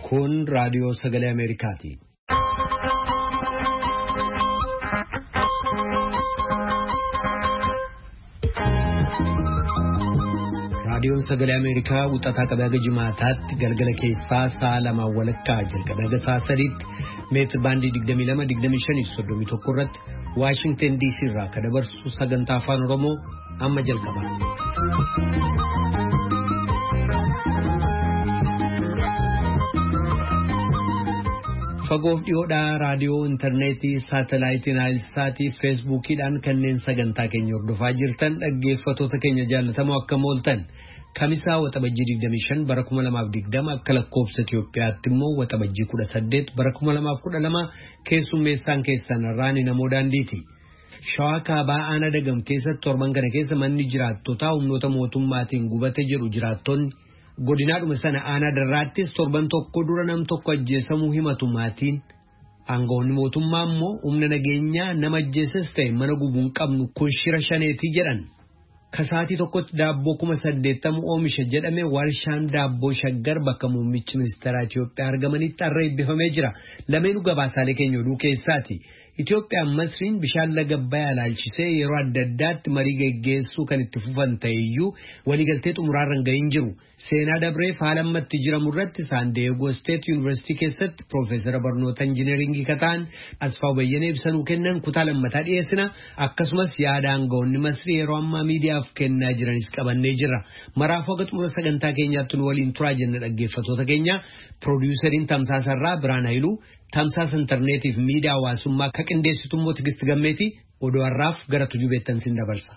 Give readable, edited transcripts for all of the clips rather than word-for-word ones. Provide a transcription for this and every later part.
Kun raadiyoo sagalee Ameerikaati. Raadiyoon sagalee Ameerikaa wixataa qabee jimaataatti galgala keessaa sa'a lamaan walakkaa jalqabee haga sa'a sadiitti meetir baandii 22-25-31 irratti Waashingtan DC irraa kan dabarsu sagantaa afaan Oromoo amma jalqaba. Fagoof dhiyoodhaa raadiyoo intarneetii saatalaayitii naayilsaatii feesbuukiidhaan kanneen sagantaa keenya hordofaa jirtan dhaggeeffattoota keenya jaallatamoo akkam ooltan kamisaa waxabajjii 25 bara 2020 akka lakkoofsa Itiyoophiyaatti immoo waxabajjii 18 bara 2012 keessummeessaan keessan Raani Namoo Daandiiti. Shawaa kaabaa aanaa Dagam keessatti torban kana keessa manni jiraattotaa humnoota mootummaatiin gubate jedhu jiraattonni. Godinaadhuma sana aanaa Darraattis torban tokko dura nam tokko ajjeesamuu himatu maatiin. Aangawoonni mootummaa immoo humna nageenyaa nama ajjeesses ta'e mana gubuun qabnu kun shira shaneetii jedhan. Kasaatii tokkotti daabboo 80,000 oomisha jedhame warshaan daabboo Shaggar bakka muummichi ministeeraa Itiyoophiyaa argamanitti har'a eebbifamee jira. Lameenuu gabaasaalee keenya oduu keessaati. Itiyoophiyaan Masriin bishaan laga Abbayyaa ilaalchisee yeroo adda addaatti marii geggeessuu kan itti fufan ta'eyyuu waliigaltee xumuraarra gahin jiru. Seenaa Dabreef haala ammatti jiramu irratti San Diego State University keessatti Profeesara barnoota injineeringii kataan Asfaaw Bayyanee ibsanuu kennan kutaa lammataa dhiyeessina. Akkasumas yaada aangawoonni Masrii yeroo ammaa miidiyaaf kennaa jiranis qabannee jira. Maraafuu haga xumura sagantaa keenyaatti nu waliin turaa jenna dhaggeeffattoota keenya. Piroodyuusariin Tamsaasarraa Biraan Hayiluu. Tamsaasa intarneetiif miidiyaa hawaasummaa akka qindeessitu immoo Tigist Gammeeti oduu har'aaf gara tujubeettan sin dabarsa.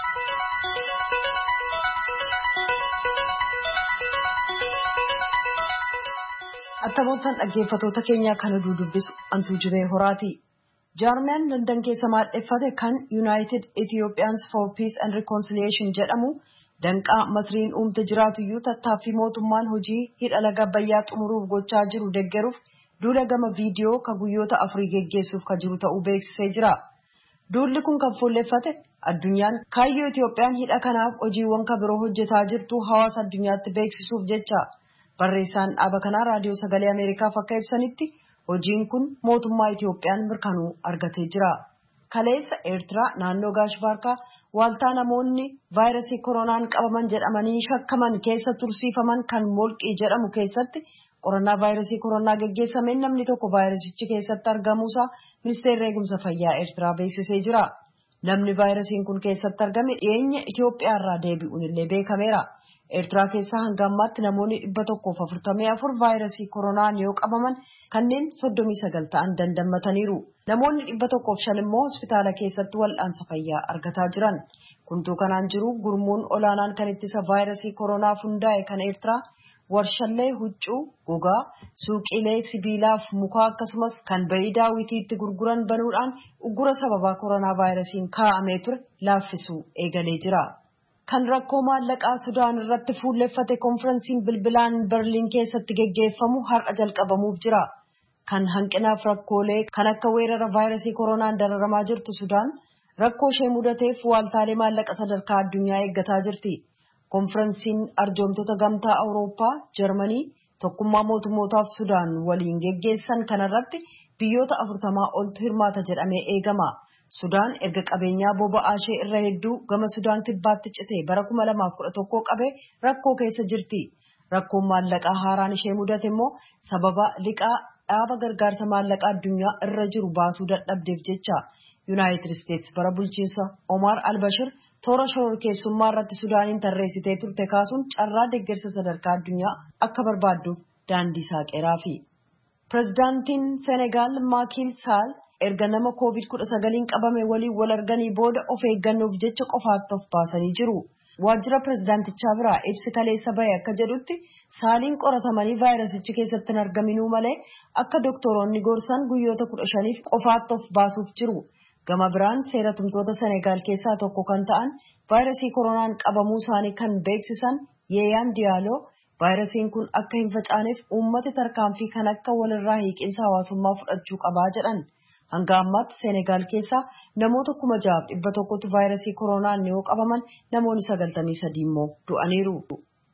Attamoottan dhaggeeffattoota keenyaa kan oduu dubbisu Antuu Jibee Horaati. Jaarmiyaan London keessa maadheffate kan United Ethiopians for Peace and Reconciliation jedhamu danqaa Masriin uumte jiraatuyyuu tattaaffii mootummaan hojii hidha laga Abbayyaa xumuruuf gochaa jiru deeggaruuf duula gama viidiyoo ka guyyoota afurii geggeessuuf ka jiru ta'uu beeksisee jira. Duulli kun kan fuulleffate addunyaan kaayyoo Itiyoophiyaan hidha kanaaf hojiiwwan ka biroo hojjetaa jirtu hawaasa addunyaatti beeksisuuf jecha. Barreessaan dhaaba kanaa raadiyoo sagalee Ameerikaaf akka ibsanitti hojiin kun mootummaa Itiyoophiyaan mirkanuu argatee jira. Kaleessa Eertiraa naannoo Gaashbaarkaa waaltaa namoonni vaayirasii koronaan qabaman jedhamanii shakkaman keessa tursiifaman kan Molqii jedhamu keessatti qorannaa vaayirasii koronaa geggeessameen namni tokko vaayirasichi keessatti argamuusaa ministeerri eegumsa fayyaa Eertiraa beeksisee jira. Namni vaayirasiin kun keessatti argame dhiyeenya Itiyoophiyaa irraa deebi'uun illee beekameera. Eertiraa keessaa hanga ammaatti namoonni 144 vaayirasii koronaan yoo qabaman kanneen 39 ta'an dandammataniiru. Namoonni 105 immoo hospitaala keessatti wal'aansa fayyaa argataa jiran. Kuntuu kanaan jiru gurmuun olaanaan kan ittisa vaayirasii koronaaf hundaa'e kan Eertiraa warshallee huccuu, gogaa, suuqiilee sibiilaaf mukaa akkasumas kan bayii daawwitiitti gurguran banuudhaan uggura sababaa koronaa vaayirasiin kaa'amee ture laaffisuu eegalee jira. Kan rakkoo maallaqaa Sudaan irratti fuulleffate konferensiin bilbilaan Berliin keessatti geggeeffamu har'a jalqabamuuf jira. Kan hanqinaaf rakkoolee kan akka weerara vaayirasii koronaan dararamaa jirtu Sudaan rakkoo ishee mudateef waaltaalee maallaqa sadarkaa addunyaa eeggataa jirti. Konferensiin arjoomtoota gamtaa Awurooppaa, Jarmanii, tokkummaa mootummootaaf Sudaan waliin geggeessan kanarratti biyyoota 40 oltu hirmaata jedhamee eegama. Sudaan erga qabeenyaa boba'aa ishee irra hedduu gama Sudaan kibbaatti citee bara 2011 qabee rakkoo keessa jirti. Rakkoon maallaqaa haaraan ishee mudate immoo sababa liqaa dhaaba gargaarsa maallaqaa addunyaa irra jiru baasuu dadhabdeef jecha. United States bara bulchiinsa Omar al-Bashir toora shororkeessummaa irratti Sudaaniin tarreessitee turte kaasuun carraa deeggarsa sadarkaa addunyaa akka barbaadduuf daandii saaqeeraafi. Pireezidaantiin Senegaal Maaki Saal erga nama COVID-19 qabame waliin wal arganii booda of eeggannoof jecha qofaatti of baasanii jiru. Waajjira pireezidaantichaa biraa ibsi kaleessa bahe akka jedhutti Saaliin qoratamanii vaayirasichi keessatti hin argaminuu malee akka doktoroonni gorsan guyyoota 15f qofaatti of baasuuf jiru. Gama biraan seera tumtoota Senegaal keessaa tokko kan ta'an vaayirasii koronaan qabamuu isaanii kan beeksisan Yeeyaan Diyaaloo vaayirasiin kun akka hin facaaneef uummati tarkaanfii kan akka walirraa hiiqinsa hawaasummaa fudhachuu qabaa jedhan. Hanga ammaatti Senegaal keessaa namoota 6,100tu vaayirasii koronaan yoo qabaman namoonni 93 immoo du'aniiru.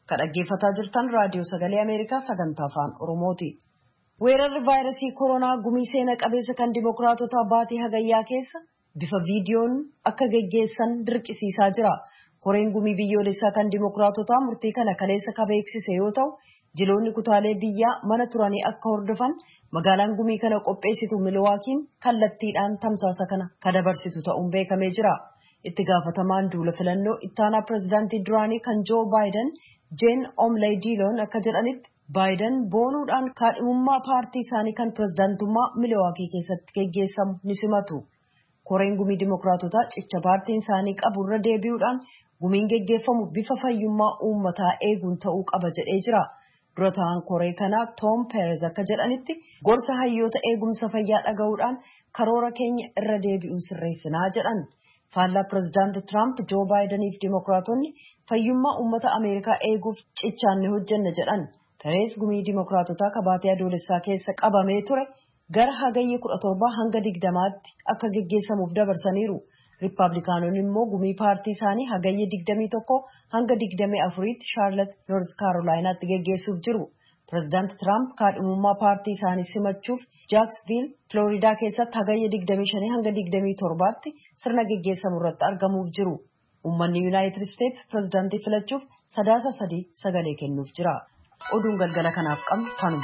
Kan dhaggeeffataa jirtan raadiyoo sagalee Ameerikaa sagantaa afaan Oromooti. Weerarri vaayirasii koronaa gumii seena qabeessa kan dimokiraatota baatii hagayyaa keessa bifa viidiyoon akka geggeessan dirqisiisaa jira. Koreen gumii biyyoolessaa kan dimokiraatotaa murtii kana kaleessa beeksise yoo ta'u, jiloonni kutaalee biyyaa mana turanii akka hordofan magaalaan gumii kana qopheessitu Milwaakiin kallattiidhaan tamsaasa kana dabarsitu ta'uun beekamee jira. Itti gaafatamaan duula filannoo ittaanaa pireezidaantii duraanii kan Joo Baayiden Jeen Omley Diiloon akka jedhanitti Baayiden boonuudhaan kaadhimummaa paartii isaanii kan pireezidaantummaa Milwaakii keessatti geggeessamu ni simatu. Koreen gumii dimokiraatotaa cicha paartiin isaanii qabu irra deebi'uudhaan gumiin geggeeffamu bifa fayyummaa uummataa eeguun ta'uu qaba jedhee jira. Dura ta'an koree kanaa Tom Perez akka jedhanitti gorsa hayyoota eegumsa fayyaa dhaga'uudhaan karoora keenya irra deebi'uun sirreessinaa jedhan. Faallaa pireezidaantii Trump Joo Baayideniif dimokiraatonni fayyummaa uummata Ameerikaa eeguuf cichaan ni hojjenna jedhan. Perez gumii dimokiraatotaa kabaatee adoolessaa keessa qabamee ture gara hagayya 17 hanga 20tti akka geggeessamuuf dabarsaniiru. Riippaabilikaanonni immoo gumii paartii isaanii hagayya 21 hanga 24tti Charlotte, North Carolinaatti geggeessuuf jiru. Pireezidaanti Trump kaadhimummaa paartii isaanii simachuuf Jacksonville, Florida keessatti hagayya 25 hanga 27tti sirna geggeessamu irratti argamuuf jiru. Uummanni Yuunaayitid Isteetsi pireezidaantii filachuuf sadaasa 3 sagalee kennuuf jira. Oduun galgala kanaaf qabnu kanuma.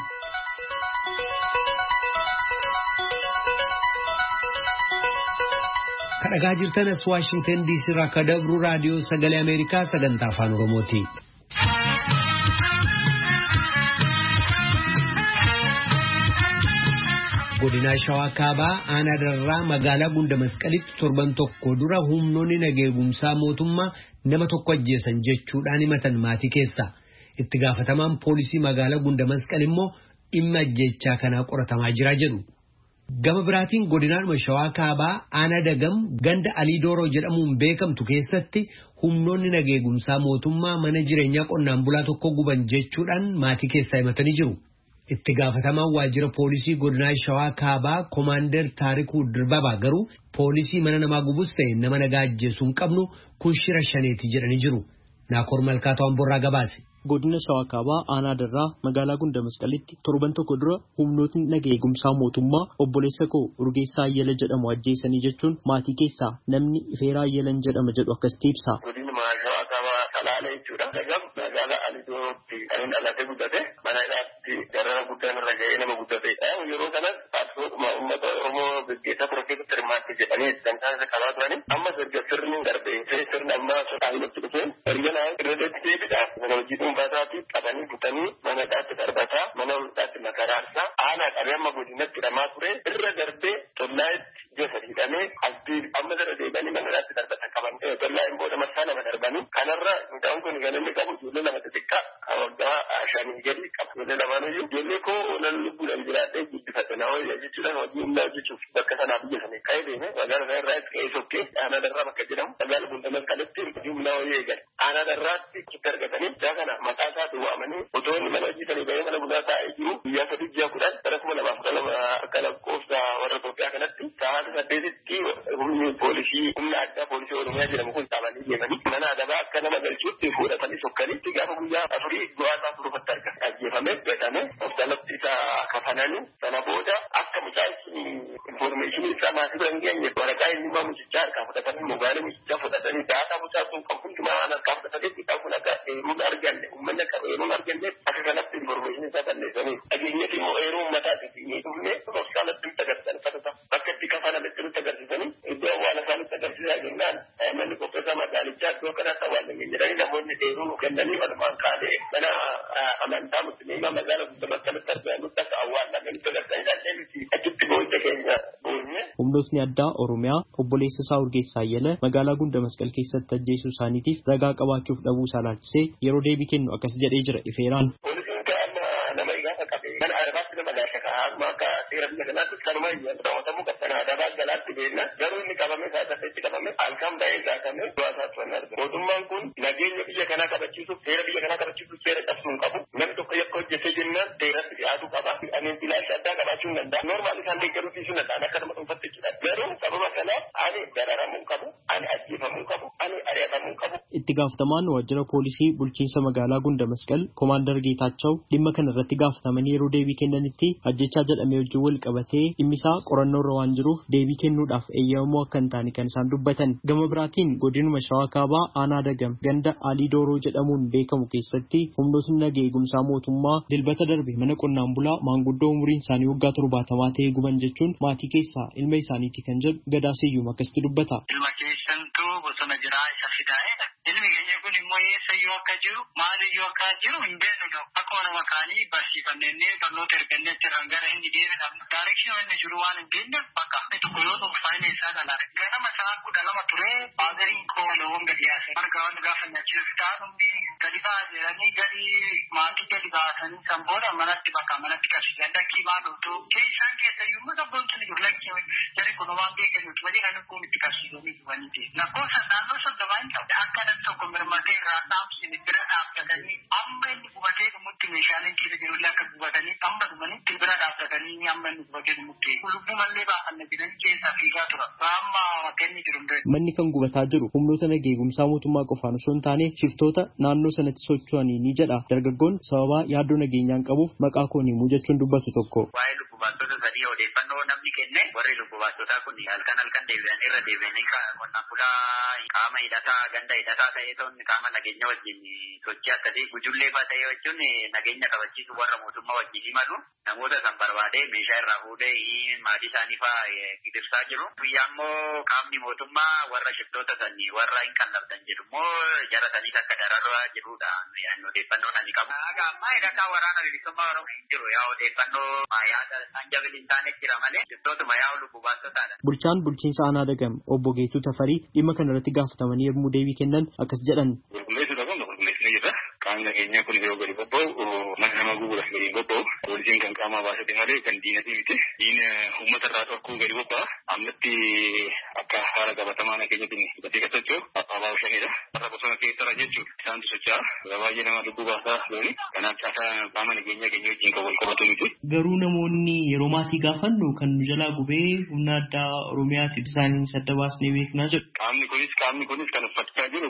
Kadhagaa jirtanas Waashingtan DC irraa akka dabru raadiyoo sagalee Ameerikaa sagantaa afaan Oromooti. Godina Shawaa Kaabaa aanaa Darraa magaalaa Gunda Masqalitti torban tokko dura humnoonni nageegumsaa mootummaa nama tokko ajjeesan jechuudhaan himatan maatii keessa. Itti gaafatamaan poolisii magaalaa Gunda Masqal immoo dhimma ajjeechaa kanaa qoratamaa jira jedhu. Gama biraatiin godinaan Shawaa Kaabaa aanaa Dagam ganda Alii Dooroo jedhamuun beekamtu keessatti humnoonni nageegumsaa mootummaa mana jireenyaa qonnaan bulaa tokko guban jechuudhaan maatii keessaa himatanii jiru. Itti gaafatamaan waajjira poolisii godinaa Shawaa Kaabaa Komaander Taarikuu Dirbabaa garuu poolisii mana namaa gubus ta'e nama nagaa ajjeesuu hin qabnu kun shira shaneeti jedhanii jiru. Naakoor Malkaatoo Amborraa gabaase. Godina Shawaa Kaabaa aanaa Darraa magaalaa Gunda Masqalitti torban tokko dura humnootni nageegumsaa mootummaa obboleessa koo Urgeessaa Ayyala jedhamu ajjeesanii jechuun maatii keessaa namni Ifeeraa Ayyalan jedhama jedhu akkasitti ibsa. Godina Shawaa Kaabaa Salaale jechuudha. Dagam magaalaa Alidoorootti kan inni dhalatee guddate mana hidhaatti darara guddaan irra ga'ee nama guddate. Yeroo kanas paartisootuma uummata Oromoo gaggeessaa ture keessatti hirmaatte jedhanii dantaan isa qabaa turani. Amma erga sirni darbee sirni ammaa sochaalumatti dhufee erga naa irra deebiidhaaf hojii dhuunfaataatti qabanii butanii mana hidhaatti darbataa mana hidhaatti makaraarsaa aanaa qabee amma godinatti hidhamaa ture irra darbee tollaa'itti gosa hidhamee amma irra deebi'anii mana hidhaatti darbatan qaban. Tollaa'in booda marsaa lama darbanii kanarra midhaan kun kan inni qabu ijoollee lama xixiqqaa waggaa 5 gadi qaba. Ijoollee lamaaniyyuu ijoollee koo nan lubbuudhaan jiraadhee guddifate naa wayya jechuudhaan hojii humnaa hojjechuuf bakka sanaa biyya sana ka'ee deeme magaalaa sana irraa ka'ee sokkee aanaa Darraa bakka jedhamu magaalaa Gunda Masqalitti hojii humnaa wayya eegale. Aanaa Darraatti itti argatanii jaa kana maqaa isaatti waamanii otoo inni mana hojii sanii bahee mana bunaa taa'ee jiru guyyaa 3 ji'a 10 bara 2012 akka lakkoofsa warra Itoophiyaa kanatti sa'aatii 8tti humni poolisii humna addaa poolisii Oromiyaa jedhamu kun qabanii deemanii mana adabaa akka nama galchuutti fuudhatanii sokkanitti gaafa guyyaa 4 du'aasaa turufatti argan ajjeefamee gatame hospitaalatti isa kafananii sana booda akka mucaan information isaa maatii bira hin geenye waraqaa eenyummaa mucichaa harkaa fudhatanii mobaayilii mucichaa fudhatanii daataa mucaa sun kan hundumaa harkaa fudhatanii isaa kun akka eeruun arganne uummanni akka eeruun arganne akka kanatti information isaa balleessanii dhageenyatti immoo eeruu uummataatiif ni dhumne hospitaalatti nutti agarsiisan bakka itti kafananitti nutti agarsiisanii iddoo awwaala isaa nutti agarsiisaa jennaan manni qopheessaa magaalichaa iddoo kanatti awwaalame jedhanii namoonni eeruu kennanii walumaan kaadee mana amantaa musliimaa magaalaa Gunda Masqalitti argamutti akka awwaalame nutti agarsiisanii achitti booda keenya boonye. Humnootni addaa Oromiyaa obboleessa isaa Urgeessaa Ayyala magaalaa Gunda Masqal keessatti ajjeesuu isaaniitiif ragaa qabaachuuf dhabuu isaa laalchisee yeroo deebii kennu akkas jedhee jira Ifeeraan. Poolisiin nama gaafa qabe mana arabaatti nama laasha Amma akka seera biyya kanaatti kanuma raawwatamuu qabna. Dabaa galaatti beekna. Garuu inni qabame saaxiletti qabame halkan ba'ee gaafatame du'aasaa turan argina. Mootummaan kun nageenya biyya kanaa kabachiisuuf seera biyya kanaa kabachiisuuf seera cabsuu hin qabu. Namni tokko yakka hojjetee jennaan seeratti dhiyaatu qaba. Ani bilaashi addaa qabaachuu hin danda'a. Normaal isaan deeggaruu dhiisuu danda'an akka nama dhuunfaatti jechuudha. Garuu sababa kanaaf ani dararamuu qabu, ani ajjeefamuu qabu, ani ari'atamuu qabu. Itti gaafatamaan waajjira poolisii bulchiinsa magaalaa Gunda Masqal Koomaandar Geetaachoo dhimma kana irratti gaafatamanii yeroo deebii kennanitti ajjechaa jedhamee wajjin wal qabatee dhimmi isaa qorannoo irra waan jiruuf deebii kennuudhaaf eeyyamamoo akka hin taane kan isaan dubbatan. Gama biraatiin godinuma Shawaa Kaabaa Aanaa Dagam ganda Alii Dooroo jedhamuun beekamu keessatti humnootni nageenya eegumsaa mootummaa dilbata darbe mana qonnaan bulaa maanguddoo umuriin isaanii waggaa 70 ta'ee guban jechuun maatii keessaa ilma isaaniiti kan jedhu Gadaa Siyyuum akkasitti dubbata. Ilma keessantuu bosona jiraa isa fidaa'edha. Ilmi keenya kun immoo eessayyuu akka jiru maaliyyuu akka jiru hin beeknu akka nama kaanii barsiifannee barnoota ergannee jirran gara inni deebi'an daarekshinii inni jiru waan hin beekne bakka tokko yoo ta'u faayina isaa kanaadha. Ganama isaa 12 ture baazariin koo loowwan gadi yaase marga waan gaafa nyaachisuuf taa'umni gadi baasanii gadi maatii gadi baasanii san booda manatti bakka manatti qabsiisan dakkii maalootu isaan keessayyuu immoo sabboontu ni jiru lakkii jari kun waan beekamuutu malee kan kun itti qabsiisanii dhufanii ta'e. Lakkoofsa naannoo 30 ta'u akka namni tokko mirmatee irraa dhaamsini bira dhaabbatanii amma inni gubatee dhumutti meeshaaleen keessa jirullee akka gubatanii amma dhumanitti bira dhaabbatanii amma inni gubatee dhumutti lubbuu mallee baafanna jedhanii keessaa fiigaa tura. Amma kenni jiru hundee. Manni kan gubataa jiru humnoota nageenya eegumsaa mootummaa qofaan osoo hin taane shiftoota naannoo sanatti socho'anii ni jedha. Dargaggoon sababa yaaddoo nageenyaan qabuuf maqaa koo himuu jechuun dubbatu tokko. Waa'ee lubbubaatota sadii odeeffannoo namni kenne warri lubbubaatotaa kun halkan deebi'an irra deebi'anii qonnaan bulaa qaama hidhataa ganda hidhataa ta'ee ta'uun qaama nageenya wajjin sochii akkasii gujullee fa'aa ta'ee jechuun nageenya kabachiisu warra mootummaa wajjin himalu namoota san barbaadee meeshaa irraa fuudhee maatii isaanii fa'aa gidirsaa jiru. Guyyaa immoo qaamni mootummaa warra shiftoota sanii warra hin qallabdan jedhu immoo jara saniis akka dararaa jirudha. Odeeffannoo ani qabu. Ammaa hidhataa waraana bilisummaa Oromoo hin jiru yaa odeeffannoo yaada isaan jabili hin taane jira malee shiftootuma yaa lubbubaatotaadha. Bulchaan bulchiinsa Aanaa Dagam obbo Geetuu Tafarii dhimma kana irratti gaafatamanii yommuu deebii kennan akkas jedhan. Qaamni nageenyaa kun yeroo gadi bobba'u mana nama gubuudhaaf gadi bobba'u poolisiin kan qaamaa baasate malee kan diinatii miti. Diina uummata irraa dhorkuu gadi bobba'a. Ammatti akka haala qabatamaa nageenyatiin gatii qasachuuf abaa'u shanidha. Warra bosona keessarra jechuudha. Isaantu socho'a. Baay'ee nama lubbuu baasaa looni. Kanaaf caasaa qaama nageenyaa keenya wajjin kan wal qabatu miti. Garuu namoonni yeroo maatii gaafannu kan nu jalaa gubee humna addaa Oromiyaatti isaanii sadda baasnee beeknaa jedhu. Qaamni kunis kan uffachaa jiru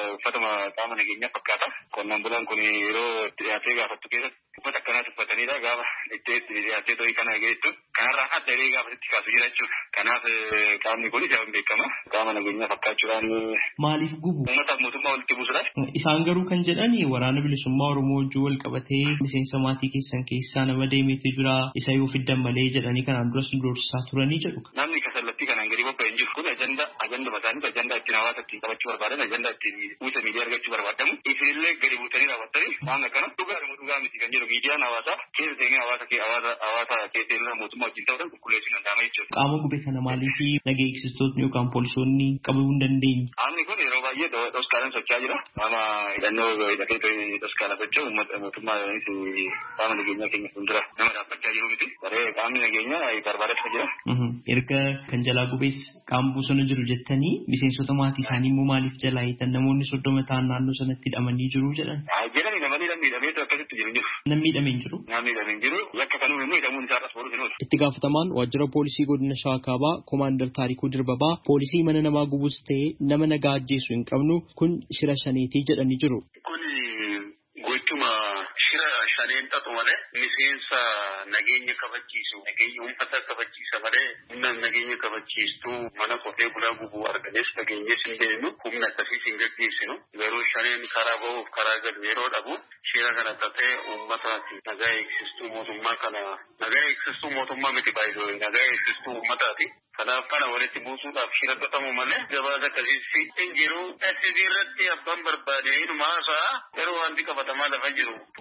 qaama nageenyaa fakkaata. Qonnaan bulaan kun yeroo itti dhiyaatee gaafattu keessatti uffata akkanaas uffatanidha. Gaafa itti dhiyaatee ta'ii kana geessu kanarraa adda illee gaafa itti kaasu jira jechuudha. Kanaaf qaamni kun isa hin beekama. Qaama nageenyaa fakkaachuudhaan maaliif gubu? Uummataaf mootummaa walitti buusuudhaaf. Isaan garuu kan jedhan waraana bilisummaa Oromoo wajjin wal qabatee miseensa maatii keessan keessaa nama deemeetu jira isa yoo fiddan malee jedhanii kanaan duras doorsisaa turanii jedhu. Namni kasallattii kanaan gadi bobba'e hin jiru. Kun ajanda isaanii ajanda ittiin hawaasa ittiin qabachuu barbaadan ajanda ittiin uwwisa miidiyaa argachuu barbaadamu. Isinillee gadi buutanii raawwattanii waan akkana dhugaa miti kan jedhu miidiyaan hawaasaa keessa seenee hawaasa keessa illee mootummaa wajjin ta'uudhaan qulqulleessuu danda'ama jechuudha. Qaama gube kana maaliif nageenya eegsistootni yookaan poolisoonni qabuu hin dandeenye? Qaamni kun yeroo baay'ee dhoskaadhaan socho'aa jira. Qaama hidhannoo hidhatee dhoskaadhaan socho'u mootummaanis qaama nageenyaa keenya fuuldura nama dhaabbachaa jiru miti. Qaamni nageenyaa barbaadachaa jira. Erga kan jalaa gubees qaama bosona jiru jettanii miseensota maatii isaanii immoo maaliif jalaa hiitan namoonni 30 ta'an naannoo sanatti hidhamanii jiru jedhan. Jedhani namni miidhamee akkasitti jiru. Namni hidhamee jiru. Namni hidhamee jiru. Yakka kanuu immoo hidhamuun isaa irras boruuf hin oolu. Itti gaafatamaan waajjira poolisii godina Shawaa Kaabaa Koomaandar Taarikuu Dirbabaa poolisii mana namaa gubuus ta'ee nama nagaa ajjeesu hin qabnu kun shira shaneetii jedhanii jiru. Kun gochuma shira shaneen ta'u malee miseensa nageenya kabachiisu nageenya uummata kabachiisa malee humna nageenya kabachiistuu mana qotee bulaa gubuu arganes nageenyes hin beeknu humna akkasiis hin gaggeessinu garuu shaneen karaa bahuuf karaa galu yeroo dhabu shira kana ta'ee uummataati nagaa eegsistuu mootummaa kana nagaa eegsistuu mootummaa miti baay'ee nagaa eegsistuu uummataati. Kanaaf kana walitti buusuudhaaf shira xaxamu malee gabaasa akkasiis hin jiru. Asii irratti abbaan barbaade ilmaasaa yeroo wanti qabatamaa lafa jiru poolisii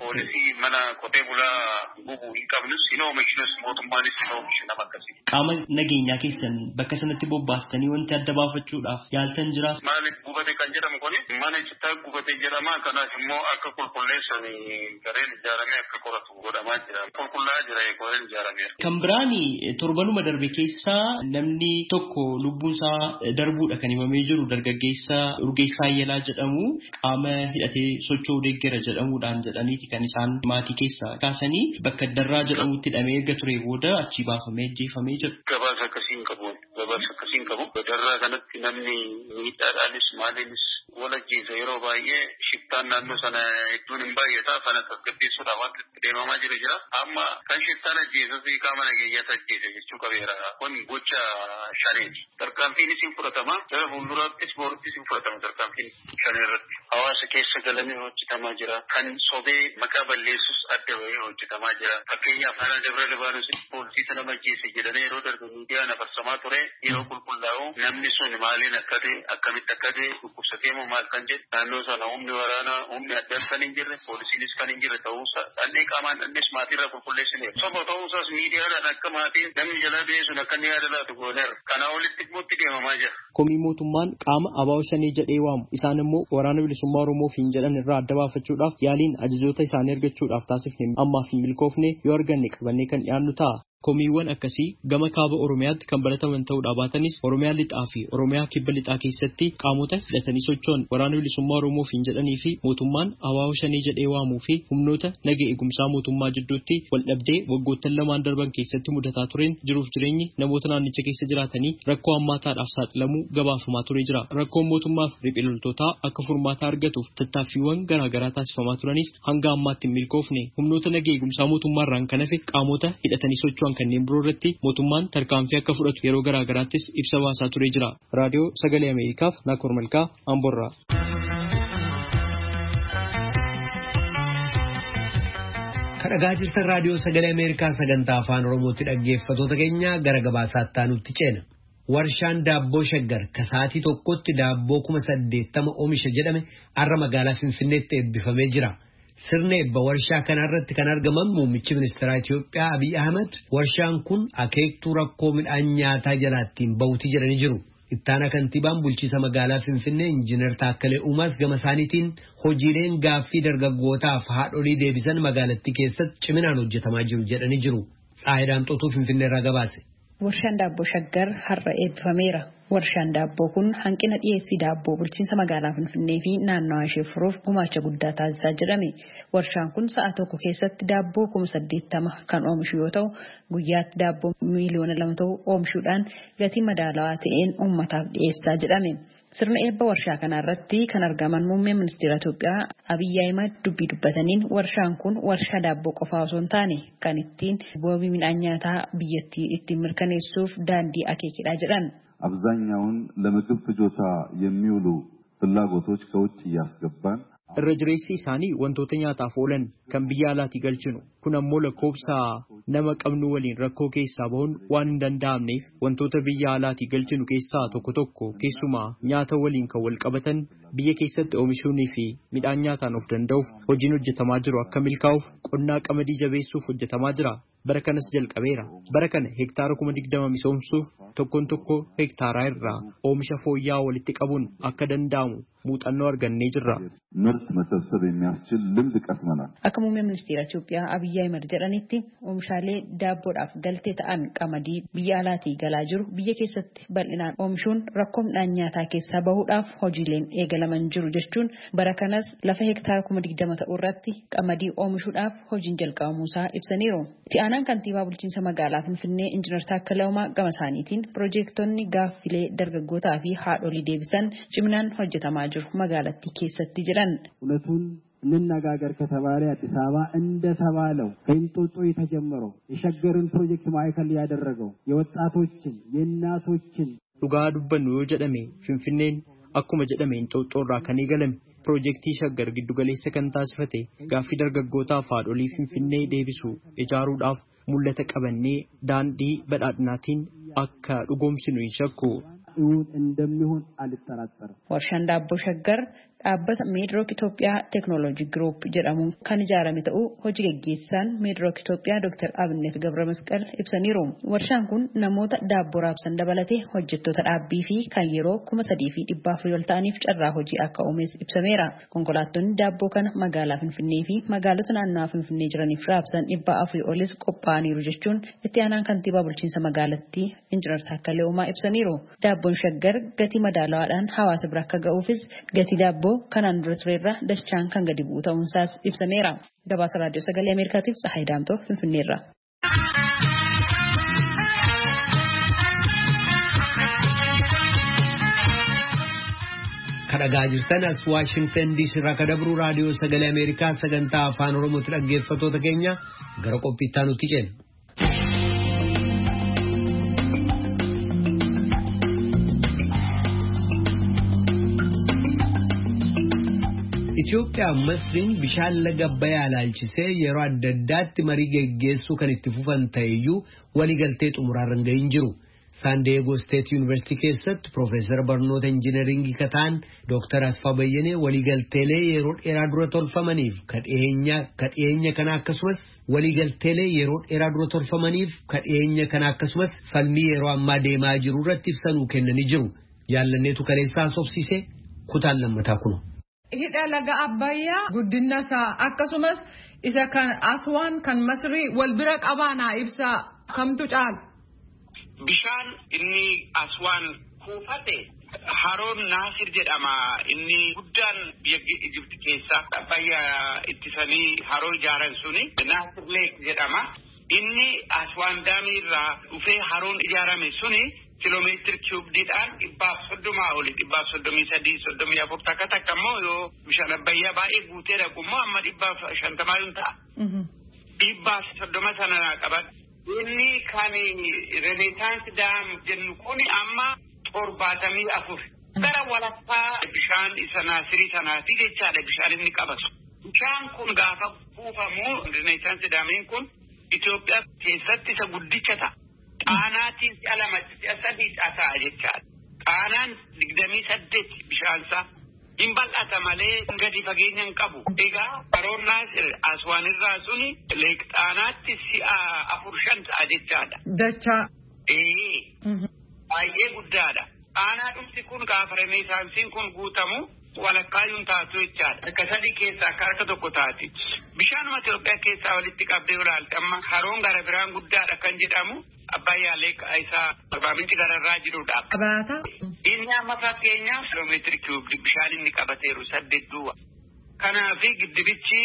mana qotee bulaa gubuu hin qabnus hin oomishnes mootummaanis hin oomishu nama akkasii. Qaama nageenyaa keessan bakka sanatti bobbaastanii wanti adda baafachuudhaaf yaaltan jiraas. Maaliif gubate kan jedhamu kuni mana citaa gubate jedhama. Kanaaf immoo akka qulqulleessan gareen ijaaramee akka qoratu godhamaa jira. Qulqullaa'aa jira gareen ijaarameera. Kan biraani torbanuma darbe keessaa namni tokko lubbuun isaa darbuudha kan himamee jiru dargaggeessa Urgeessaa Ayyelaa jedhamu qaama hidhatee socho'uu deeggera jedhamuudhaan jedhaniiti kan isaan maatii keessaa kaasanii bakka Darraa jedhamutti hidhamee erga ture booda achii baafamee ajjeefamee jira. Gabaasa akkasiin qabu. Darraa kanatti namni miidhaadhaanis maaliinis wal ajjeesa yeroo baay'ee shiftaan naannoo sana hedduun hin baay'ata. Sana tasgabbeessuudhaaf waan itti deemamaa jiru jira. Amma kan shiftaan ajjeesas qaama nageenyaatti ajjeese jechuu qabeera. Kun gocha shaneeti. Tarkaanfiinis hin fudhatama. Gara fuulduraattis booruttis hin fudhatama tarkaanfiin shanee irratti. Hawaasa keessa galanii hojjetamaa jira. Kan sobee maqaa balleessus adda bahee hojjetamaa jira. Fakkeenyaaf haala Dabra Libaanoositti poolisiitu nama ajjeese jedhanii yeroo darbe miidiyaan afarsamaa ture. Yeroo qulqullaa'u namni sun maaliin akka ta'e akkamitti akka ta'e dhukkubsatee moo maal kan jedhu naannoo sana humni waraanaa humni addaa kan hin jirre poolisiinis kan hin jirre ta'uusaa dhannee qaamaan dhannees maatiirraa qulqulleessineef soba ta'uusaas miidiyaadhaan akka maatiin namni jalaa ba'ee sun akka inni yaada laatu gooneera. Kanaa olitti itti deemamaa jira. Komii mootummaan qaama ABO shanii jedhee waamu isaan immoo waraana bilisummaa Oromoof hin jedhan irraa adda baafachuudhaaf yaaliin ajajoota isaanii argachuudhaaf taasifne ammaaf hin milkoofne yoo arganne qabannee kan dhiyaannu ta'a. Komiiwwan akkasii gama kaaba Oromiyaatti kan barataman ta'uudhaa baatanis Oromiyaa lixaa fi Oromiyaa kibba lixaa keessatti qaamota hidhatanii socho'an waraana bilisummaa Oromoof hin jedhanii fi mootummaan ABO shanii jedhee waamuu fi humnoota naga eegumsaa mootummaa jidduutti wal dhabdee waggoottan lamaan darban keessatti mudataa tureen jiruuf jireenyi namoota naannicha keessa jiraatanii rakkoo hammaataadhaaf saaxilamuu gabaafamaa ture jira. Rakkoon mootummaaf riphee loltootaa akka furmaata argatuuf tattaaffiiwwan garaagaraa taasifamaa turanis hanga ammaatti hin milkoofne. Humnoota naga eegumsaa mootummaarraan kan hafe qaamota hidhatanii socho'an kanneen biroo irratti mootummaan tarkaanfii akka fudhatu yeroo garaagaraattis ibsa baasaa ture jira. Raadiyoo Sagalee Ameerikaaf Naakoor Malkaa Amborraa. Kadhagaa jirtan Raadiyoo Sagalee Ameerikaa sagantaa afaan Oromootti dhaggeeffatoota keenya gara gabaasaatti aanutti ceena. Warshaan daabboo Shaggar kasaatii tokkotti daabboo 80,000 oomisha jedhame har'a magaalaa Finfinneetti eebbifamee jira. Sirna eebba warshaa kanarratti kan argaman muummichi ministeeraa Itiyoophiyaa Abiy Ahmed warshaan kun akeektuu rakkoo midhaan nyaataa jalaattiin bahuutii jedhanii jiru. Ittaana kantiibaan bulchiisa magaalaa Finfinnee Injiinar Taakkalee Uumaas gama isaaniitiin hojiileen gaaffii dargaggootaaf haadholii deebisan magaalattii keessatti ciminaan hojjetamaa jiru jedhanii jiru. Tsaayidaan Xootuu Finfinneerraa gabaase. Warshaan daabboo Shaggar har'a eebbifameera. Warshaan daabboo kun hanqina dhiyeessii daabboo bulchiinsa magaalaa Finfinnee fi naannawaa ishee furuuf gumaacha guddaa taasisaa jedhame. Warshaan kun sa'a tokko keessatti daabboo 80,000 kan oomishu yoo ta'u, guyyaatti daabboo miliyoona 2 ta'u oomishuudhaan gatii madaalawaa ta'een uummataaf dhiyeessaa jedhame. Sirna eebba warshaa kanarratti kan argaman muummeen ministeera Itoophiyaa Abiy Ahmed dubbii dubbataniin warshaan kun warshaa daabboo qofaa osoo hin taane kan ittiin wabii midhaan nyaataa biyyattii ittiin mirkaneessuuf daandii akeekidha jedhan. አብዛኛውን ለምግብ ፍጆታ የሚውሉ ፍላጎቶች ከውጭ እያስገባን irra jireessi isaanii wantoota nyaataaf oolan kan biyya alaatii galchinu kun ammoo lakkoofsa nama qabnu waliin rakkoo keessaa bahuun waan hin danda'amneef wantoota biyya alaatii galchinu keessaa tokko keessumaa nyaata waliin kan wal qabatan biyya keessatti oomishuunii fi midhaan nyaataan of danda'uuf hojiin hojjetamaa jiru akka milkaa'uuf qonnaa qamadii jabeessuuf hojjetamaa jira. Bara kanas jalqabeera. Bara kana hektaara 20,000 misoomsuuf tokko hektaaraa irraa oomisha fooyya'aa walitti qabuun akka danda'amu muuxannoo argannee jirra. ምርት መሰብሰብ የሚያስችል ልምድ ቀስመናል። Akka muummee ministeera Itoophiyaa Abiy Ahmed jedhanitti oomishaalee daabboodhaaf galtee ta'an qamadii biyya alaatii galaa jiru biyya keessatti bal'inaan oomishuun rakkoo midhaan nyaataa keessaa bahuudhaaf hojiileen eegalaman jiru jechuun bara kanas lafa hektaara 20,000 ta'u irratti qamadii oomishuudhaaf hojiin jalqabamuusaa ibsaniiru. Itti aanaan kantiibaa bulchiinsa magaalaa Finfinnee Injiinar Taakkalaa Uumaa gama isaaniitiin piroojeektonni gaaffilee dargaggootaa fi haadholii deebisan ciminaan hojjetamaa jiru magaalattii keessatti jedhan. እውነቱን እንነጋገር ከተባለ አዲስ አበባ እንደተባለው ከእንጦጦ የተጀመረው የሸገርን ፕሮጀክት ማዕከል ያደረገው የወጣቶችን የእናቶችን dhugaa dubbannu yoo jedhame Finfinneen akkuma jedhame Inxooxxoorraa kan eegalame piroojeektii Shaggar giddugaleessa kan taasifate gaaffii dargaggootaaf haadholii Finfinnee deebisu ijaaruudhaaf mul'ata qabannee daandii badhaadhinaatiin akka dhugoomsinu hin shakku እውን እንደሚሆን አልጠራጠርም። warshaan daabboo shaggar dhaabbata Meedrook Itoophiyaa Teknooloojii Group jedhamuun kan ijaarame ta'uu hojii gaggeessaan Meedrook Itoophiyaa Dr. Abinnet Gabramasqal ibsaniiru. Warshaan kun namoota daabboo raabsan dabalatee hojjettoota dhaabbii fi kan yeroo 3,400 ol ta'aniif carraa hojii akka uumes ibsameera. Konkolaattonni daabboo kana magaalaa Finfinnee fi magaalota naannawaa Finfinnee jiraniif raabsan 400 olis qophaa'aniiru jechuun itti aanaan kantiibaa bulchiinsa magaalattii Injiinar Taakkalee Uumaa ibsaniiru. Daabboon shaggar gatii madaalawaadhaan hawaasa bira akka ga'uufis gatii daabboo kanaan dura tureerra dachaan kan gadi bu'u ta'uunsaas ibsameera. Gabaasa raadiyoo sagalee Ameerikaatiif Tsahaay Daamtoo Finfinneerra. Kadhagaa jirtan as Waashingtan DC irraa kadabru raadiyoo sagalee Ameerikaa sagantaa afaan Oromootti dhaggeeffattoota keenya gara qophiittaa nutti ceena. Itoophiyaa Masriin bishaan laga Abbayyaa ilaalchisee yeroo adda addaatti marii geggeessuu kan itti fufan ta'eyyuu waliigaltee xumuraarra hin gahin jiru. San Diego State University keessatti Profeesar barnoota injiinaringii kataan Dr. Asfaa Bayyanee waliigalteelee yeroo dheeraa dura tolfamaniif kadheenya kana akkasumas waliigalteelee yeroo dheeraa dura tolfamaniif kadheenya kana akkasumas falmii yeroo ammaa deemaa jiru irratti ibsanuu kennanii jiru. Yaallanneetu kaleessaa sobsiise kutaan lammataa kuno. Hidha laga Abbayyaa guddina isaa akkasumas isa kan Aswaan kan Masrii wal bira qabaanaa ibsa kamtu caala. Bishaan inni Aswaan kuufate haroon Naasir jedhama. Inni guddaan biyya Ijipti keessa Abbayyaa ittisanii haroo ijaaran suni Naasir Leek jedhama. Inni Aswaan daamiirraa dhufee haroon ijaarame suni kiiloomeetiri kiiyuubdiidhaan 130 oli 133 takka takka immoo yoo bishaan Abbayyaa baay'ee guutee dhaqu immoo amma 150 ta'a. 130 sana qaban. Inni kan Renesaansi daam jennu kun amma 74. Gara walakkaa bishaan isa Naasirii sanaati jechaadha bishaan inni qabatu. Bishaan kun gaafa kuufamu Renesaansi daamiin kun Itoophiyaa keessatti isa guddicha ta'a. Qaanaatiin si'a lama si'a sadii ta'a jechaadha. Qaanaan 28 bishaansaa hin bal'ata malee gadi fageenya hin qabu. Egaa haroon Naasir Aswaan irraa suni leek qaanaatti si'a 4-5 ta'a jechaadha. Dachaa. Baay'ee guddaadha. Qaanaa dhufti kun gaafa Renesaansiin kun guutamu walakkaayyuun taatu jechaadha. Akka sadii keessaa akka harka tokko taati. Bishaanuma Itoophiyaa keessaa walitti qabdee ilaalte amma haroon gara biraan guddaadha kan jedhamu Abbayyaa leek isaa Arbaaminchi gararraa jirudha. Abaata. Inni amma fakkeenyaaf kiiloomeetiri kiiyuubdii bishaan inni qabateeru 8 duwwa. Kanaafi giddibichi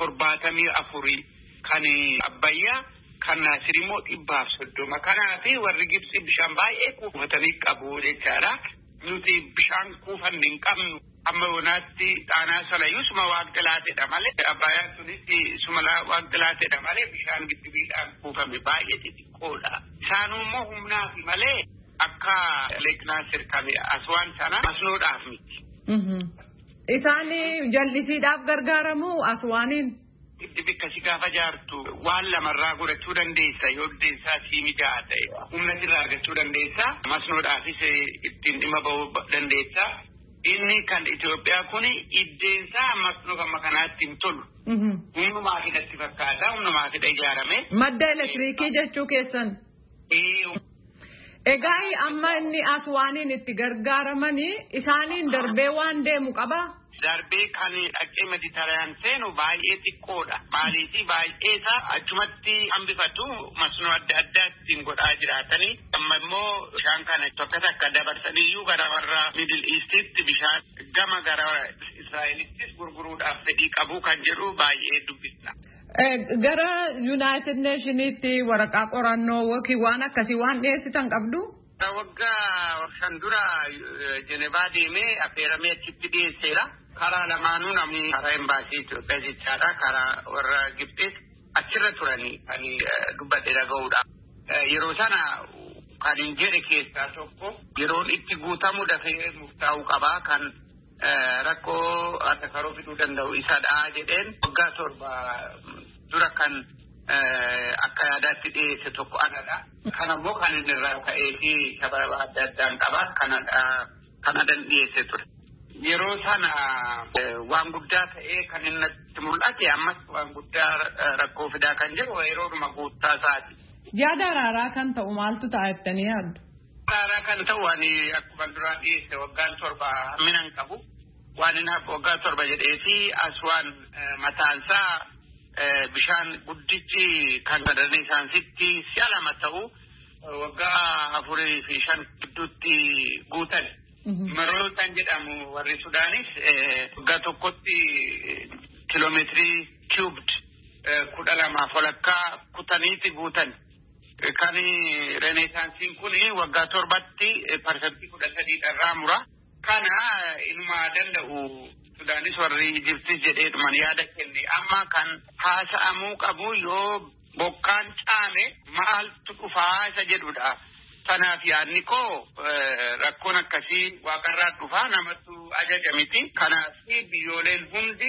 74 kan Abbayyaa kan Naasir immoo 130. Kanaafi warri Gibsi bishaan baay'ee kuufatanii qabu jechaadha. Nuti bishaan kuufanne hin qabnu. Amma wanaatti Xaanaa Salayyuu suma waaqxilaateedha malee Abbayyaan sunis suma waaqxilaateedha malee bishaan giddibiidhaan kuufame baay'ee xixiqqoodha. Isaanuu immoo humnaaf malee akka leek Naasir kan Aswaan sana masnoodhaaf miti. Isaanii jallisiidhaaf gargaaramu Aswaaniin. Giddibi akkasii gaafa jaartu waan lamarraa godhachuu dandeessa yoo dandeessaa sii mijaa'aa ta'e humna sirraa argachuu dandeessa masnoodhaafis ittiin dhimma ba'uu dandeessa. Inni kan Itoophiyaa kun iddeensaa masnoo amma kanaatti hin tolu. Humnumaa hidhatti fakkaata humnumaa hidha ijaarame. Madda elektiriikii jechuu keessan. Egaa amma inni Aswaaniin itti gargaaramanii isaaniin darbee waan deemu qabaa? Darbee kan dhaqee Mediteraan seenu baay'ee xiqqoodha. Maaliifi baay'ee isaa achumatti hambifatu masnoo adda addaa ittiin godhaa jiraatanii. Amma immoo bishaan kana tokko takka dabarsaniyyuu gara warra Middle Eastitti bishaan gama gara Israa'elittis gurguruudhaaf fedhii qabu kan jedhu baay'ee dubbisna. Gara United Nationitti waraqaa qorannoo yookiin waan akkasii waan dhiyeessitan qabdu? Waggaa 5 dura Jenevaa deemee affeeramee achitti dhiyeesseera. Karaa lamaanuu namni karaa embaasii Itoophiyaa jechaadha. Karaa warra Gibxis achirra turanii kan dubbadhe dhaga'uudhaaf. Yeroo sana kan hin jedhe keessaa tokko yeroon itti guutamu dafee murtaa'uu qabaa kan rakkoo atakaroo fiduu danda'u isadha jedheen waggaa 7 dura kan akka yaadaatti dhiyeesse tokko anadha. Kanammoo kan inni irraa ka'ee fi sababa adda addaan qaba kanadan dhiyeesse ture. Yeroo sana waan guddaa ta'ee kan inni itti mul'ate ammas waan guddaa rakkoo fidaa kan jiru yeroodhuma guuttaa isaati. Yaada araaraa kan ta'u maaltu ta'a jettanii yaaddu? Araaraa kan ta'u ani akkuma duraan dhiyeesse waggaan 7 hammina hin qabu. Waan inni waggaa 7 jedhee fi aswaan mataansaa bishaan guddichi kan sadarni isaansitti si'a 2 ta'u waggaa 4 fi 5 gidduutti guutan. Maroo kan jedhamu warri Sudaanis waggaa tokkotti kiiloomeetirii cubed 12 walakkaa kutaniiti guutan. Kan renesaansiin kun waggaa 7tti parsantii 13 irraa mura. Kana inuma danda'u Sudaanis warri Ijiptis jedheedhuman yaada kenne amma kan haasa'amuu qabu yoo bokkaan caame maaltu dhufaa isa jedhudha. Kanaaf yaadni koo rakkoon akkasii waaqarraa dhufaa namatti ajaja miti. Kanaaf biyyooleen hundi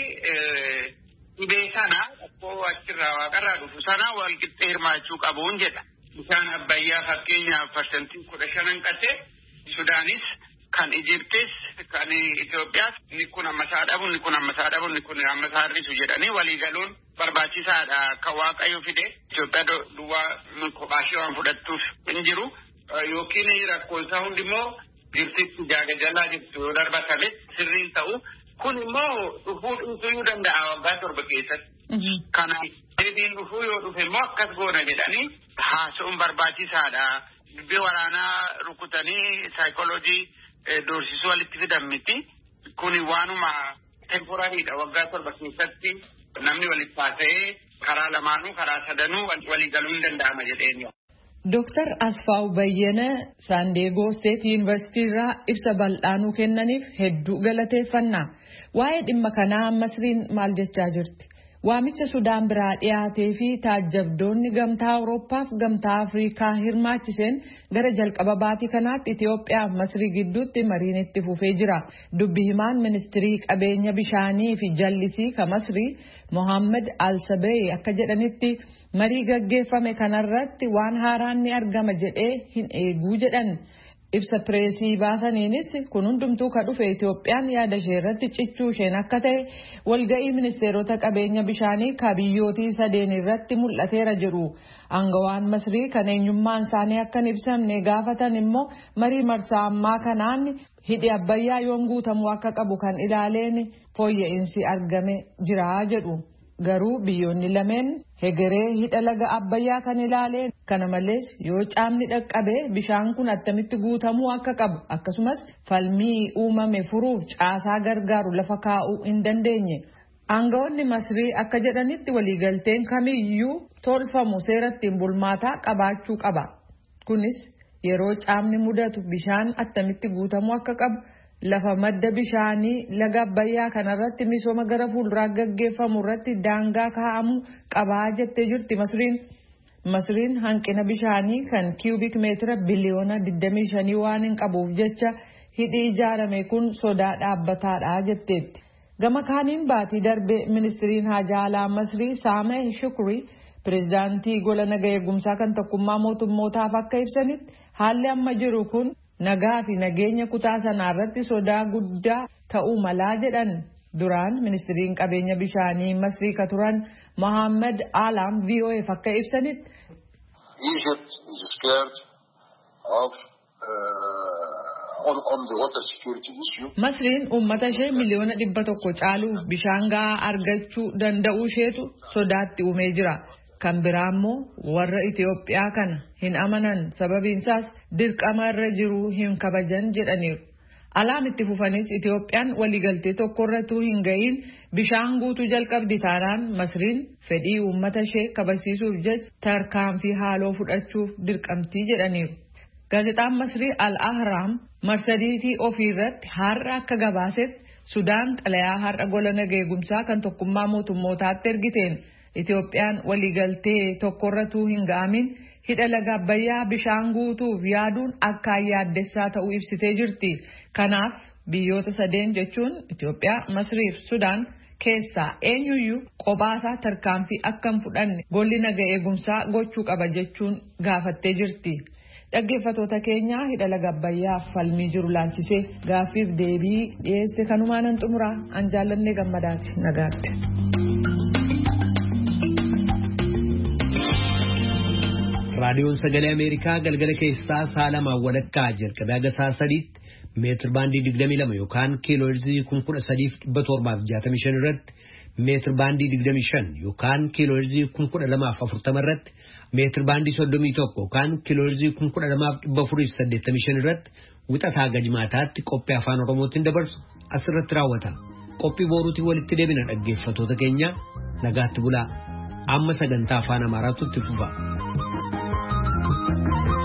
dhibee sana rakkoo achirraa waaqarraa dhufu sana wal qixxee hirmaachuu qabuun jedha. Bishaan Abbayyaa fakkeenyaaf parsantii 15 hanqate Sudaanis kan Ijiptis kan Itoophiyaas ni kun ammasaa dhabu ni kun ammasaa dhabu ni kun ammasaa hir'isu jedhanii waliigaluun barbaachisaadha kan Waaqayyo fide. Itoophiyaa duwwaa kophaashee waan fudhattuuf hin jiru. Yookiin rakkoon isaa hundimmoo Ijiptitti jalaa jirtu yoo darbatame sirriin ta'u kun immoo dhufuu dhiisuu danda'a waggaa 7 keessatti. Kana deebiin dhufuu yoo dhufe immoo akkas goona jedhanii haasa'uun barbaachisaadha. Dubbii waraanaa rukutanii saayikooloojii doorsisuu walitti fidan miti. Kuni waanuma temporariidha waggaa 7 keessatti namni walitti haasa'ee karaa lamaanuu karaa sadanuu waliigaluu hin danda'ama jedheenyu. Dr. Asfaaw Bayyana Saandeegoo State University irraa ibsa bal'aanuu kennaniif hedduu galateeffannaa. Waa'ee dhimma kanaa Masriin maal jechaa jirti? Waamicha Sudaan biraa dhiyaatee fi taajjabdoonni gamtaa Awurooppaa fi gamtaa Afrikaa hirmaachiseen gara jalqaba baatii kanaatti Itoophiyaa fi Masrii gidduutti mariin itti fufee jira. Dubbi himaan ministirii qabeenya bishaanii fi jallisii ka Masrii Mohaammed Al-Sabee akka jedhanitti marii gaggeeffame kanarratti waan haaraan ni argama jedhee hin eeguu jedhan. Ibsa pireesii baasaniinis kun hundumtuu ka dhufe Itoophiyaan yaada ishee irratti cichuu isheen akka ta'e walga'ii ministeerota qabeenya bishaanii ka biyyootii 3 irratti mul'ateera jedhu. Aangawaan Masrii kan eenyummaan isaanii akka hin ibsamne gaafatan immoo marii marsaa ammaa kanaan hidhi Abbayyaa yoom guutamuu akka qabu kan ilaaleen fooyya'insi argame jira jedhu. Garuu biyyoonni lameen hegeree hidha laga Abbayyaa kan ilaaleen kana malees yoo caamni dhaqqabe bishaan kun attamitti guutamuu akka qabu akkasumas falmii uumame furuuf caasaa gargaaru lafa kaa'uu hin dandeenye. Aangawoonni Masrii akka jedhanitti waliigalteen kamiyyuu tolfamu seerattiin bulmaataa qabaachuu qaba. Kunis yeroo caamni mudatu bishaan attamitti guutamuu akka qabu. Lafa madda bishaanii laga Abbayyaa kanarratti misooma gara fuulduraa gaggeeffamu irratti daangaa kaa'amu qabaa jettee jirti Masriin. Masriin hanqina bishaanii kan kiubik meetira biliyoona 25 waan hin qabuuf jecha hidhi ijaarame kun sodaa dhaabbataadha jetteetti. Gama kaaniin baatii darbe ministiriin haajaa alaa Masrii Saameh Shukrii pireezidaantii gola naga eegumsaa kan tokkummaa mootummootaaf akka ibsanitti haalli amma jiru kun nagaa fi nageenya kutaa sanaa irratti sodaa guddaa ta'uu malaa jedhan. Duraan ministiriin qabeenya bishaanii Masrii ka turan Mohaammed Alam VOA'f akka ibsanitti. Egypt is scared of on the water security issue. Masriin uummata ishee miliyoona 100 caaluuf bishaan gahaa argachuu danda'uu isheetu sodaatti uumee jira. Kan biraa immoo warra Itoophiyaa kana hin amanan sababiin isaas dirqama irra jiru hin kabajan jedhaniiru. Alaam itti fufanis Itoophiyaan waliigaltee tokkorratuu hin ga'iin bishaan guutuu jalqabdi taanaan Masriin fedhii uummata ishee kabasiisuuf jecha tarkaanfii haaloo fudhachuuf dirqamtii jedhaniiru. Gaazexaan Masrii Al-Ahraam marsadiitii ofii irratti har'a akka gabaasetti Sudaan xalayaa har'a gola naga eegumsaa kan tokkummaa mootummootaatti ergiteen Itoophiyaan waliigaltee tokkorratuu hin ga'amin hidha laga Abbayyaa bishaan guutuuf yaaduun akka yaaddessaa ta'uu ibsitee jirti. Kanaaf Biyyoota sadeen jechuun Itoophiyaa, Masrii fi Sudaan keessaa eenyuyyuu qophaasa tarkaanfii akka hin fudhanne golli nagaa eegumsaa gochuu qaba jechuun gaafattee jirti. Dhaggeeffattoota keenya hidha laga Abbayyaa falmii jiru laalchisee gaaffiif deebii dhiyeesse kanumaan xumuraa an jaallannee gammadaati nagaatti. Raadiyoon Sagalee Ameerikaa galgala keessaa saalamaa walakkaa jalqabee haga sa'a sadiitti meetir baandii 22 yookaan kiilooheerzii 13,765 irratti meetir baandii 25 yookaan kiilooheerzii 1240 irratti meetir baandii 31 yookaan kiilooheerzii 12,485 irratti wixataa gajmaataatti qophii afaan Oromootiin dabarsu asirratti raawwata. Qophii booruutiin walitti deebina dhaggeeffattoota keenya nagaatti bulaa. Amma sagantaa afaan Amaaraatu itti fufa.